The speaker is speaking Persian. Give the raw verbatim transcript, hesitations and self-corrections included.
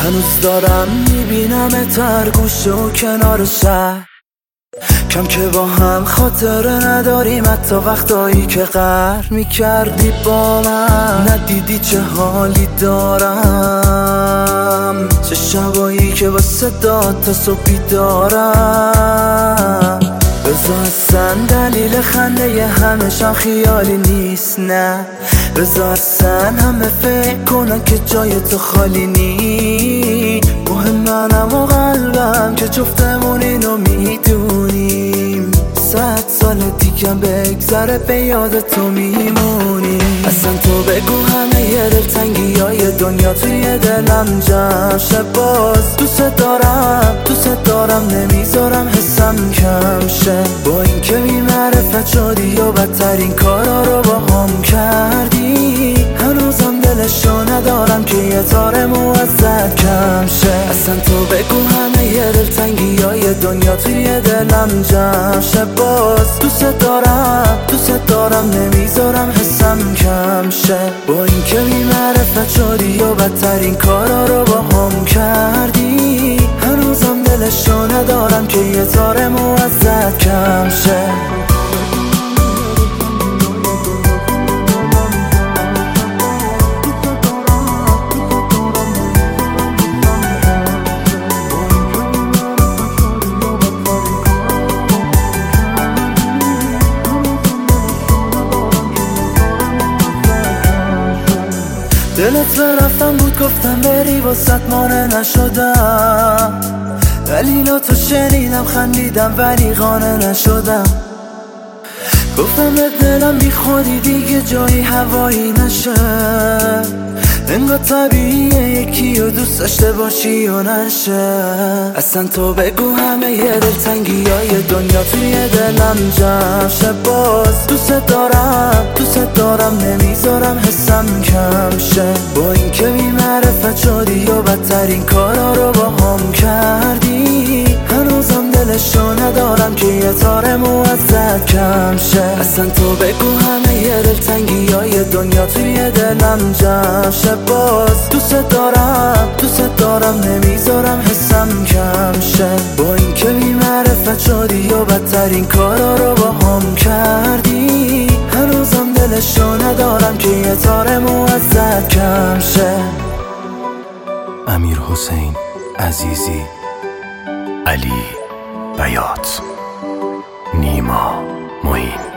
هنوز دارم میبینم تر گوشه و کنار شهر، کم که با هم خاطره نداریم، حتی وقتایی که قهر میکردی با من. ندیدی چه حالی دارم، چه شبایی که با صدا تا صبح بیدارم. رضا اصلا دلیل خنده همشان خیالی نیست، نه رضا اصلا همه فکر کنن که جای تو خالی نی. مهم منم و قلبم که جفتمون اینو میدونیم، صد سال دیگه بگذره به یاد تو میمونیم. اصلا تو بگو همه ی دلتنگی های دنیا توی دلم جمع شه. باز دوست دارم دوست دارم نمیذارم حسم کم شه. با این که بی معرفت شدی و بدترین کارا رو با هم کردی، هنوزم دلشو ندارم که یه تار موزد کم شه. اصلا تو بگو همه ی دلتنگی های دنیا توی دلم جمع شه. باز دوست دارم دوست دارم نمیذارم حسم کم شه. با این که بی معرفت شدی و بدترین کارا رو با هم کردی، هنوزم دلشو ندارم که یه تار موزد کم شه. دلت برفتم بود گفتم بری واسط مانع نشدم، دلیلاتو شنیدم خندیدم ولی قانع نشدم. گفتم به دلم بی خودی دیگه جایی هوایی نشه، انگار طبیعیه یکی رو دوست داشته باشی و نشه. اصلا تو بگو همه ی دلتنگی های دنیا توی دلم جمع شه. باز دوست دارم دوست دارم نمیذارم حسم کم شه. با این که بی معرفت شدی و بدترین کارا رو با هم کردی، هنوزم دلشو ندارم که یه تار موزد کم شه. اصلا تو بگو همه ی دلتنگی های دنیا توی دلم جمع شه. باز دوست دارم دوست دارم نمیذارم حسم کم شه. با این که بی معرفت شدی و بدترین کارا رو با هم کردی، هنوزم دلشو ندارم که یه تار موزد کم شه. امیرحسین عزیزی، علی بیات، نیما معین.